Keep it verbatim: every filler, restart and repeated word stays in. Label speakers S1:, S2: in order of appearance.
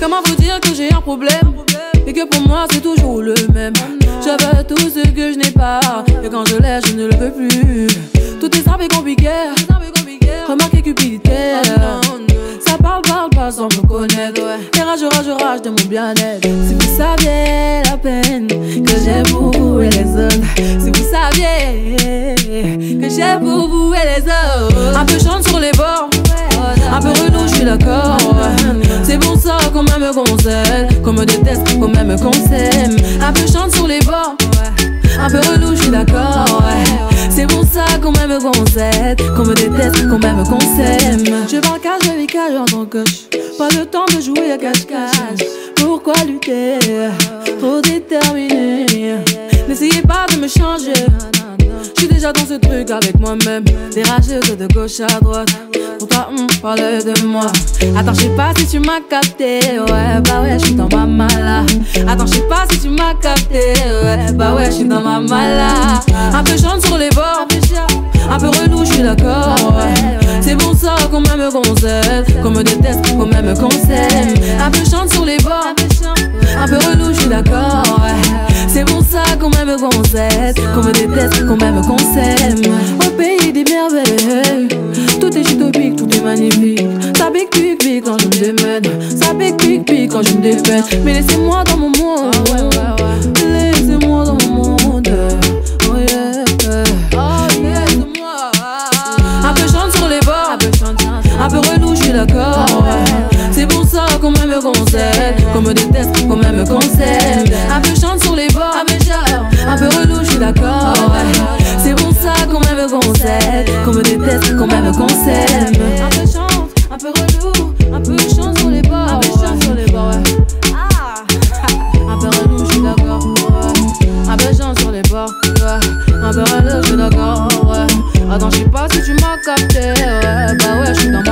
S1: Comment vous dire que j'ai un problème et que pour moi c'est toujours le même. Je veux tout ce que je n'ai pas et quand je l'ai je ne le veux plus. Tout est simple et compliqué. Remarquez cupidité. Ça parle, parle pas sans me connaître. Et rage, rage, rage de mon bien-être. Si vous saviez la peine que j'ai pour vous et les autres. Si vous saviez que j'ai pour vous et les autres. Un peu chante sur les bords, un peu relou, je suis d'accord. C'est pour ça qu'on m'aime qu'on s'aime, qu'on me déteste, qu'on m'aime qu'on s'aime. Un peu chante sur les bords, un peu relou, je suis d'accord. C'est pour ça qu'on m'aime qu'on s'aime, qu'on me déteste, qu'on m'aime qu'on s'aime. Je parle cache, je vis cache en tant que je. Pas le temps de jouer à cache-cache. Pourquoi lutter? Trop déterminé. N'essayez pas de me changer. Je suis déjà dans ce truc avec moi-même. Des rageuse de gauche à droite. Pour toi, on parle de moi. Attends, je sais pas si tu m'as capté. Ouais, bah ouais, je suis dans ma mala. Attends, je sais pas si tu m'as capté. Ouais, bah ouais, je suis dans ma mala. Un peu chante sur les bords, un peu relou, je suis d'accord. C'est pour ça qu'on m'aime qu'on s'aime, qu'on me déteste, qu'on m'aime qu'on s'aime. Un peu chante sur les bords, un peu relou, je suis d'accord. C'est pour ça qu'on m'aime qu'on s'aime, qu'on me déteste, qu'on m'aime qu'on s'aime. Au pays des merveilles, tout est utopique, tout est magnifique. Ça pique, pique, pique quand je me démène. Ça pique, pique, pique quand je me dépeine. Mais laissez-moi dans mon monde, laissez-moi dans mon monde. Oh yeah, oh yeah, laissez-moi. Un peu chante sur les bords, un peu relou, je suis d'accord. C'est pour ça qu'on m'aime qu'on s'aime, qu'on me déteste, qu'on m'aime qu'on s'aime. Un peu chante sur les bords, un peu relou, je suis d'accord. C'est pour ça qu'on m'aime qu'on s'aime, qu'on me déteste, qu'on m'aime qu'on s'aime. Un peu chante, un peu relou, un peu chante sur les bords, un peu chante sur les bords, ouais. Ah, un peu relou, je suis d'accord, ouais. Un peu chante sur les bords, ouais. Un peu relou, je suis d'accord, ouais. Attends, je sais pas si tu m'as capté, ouais. Bah ouais, je suis dans ma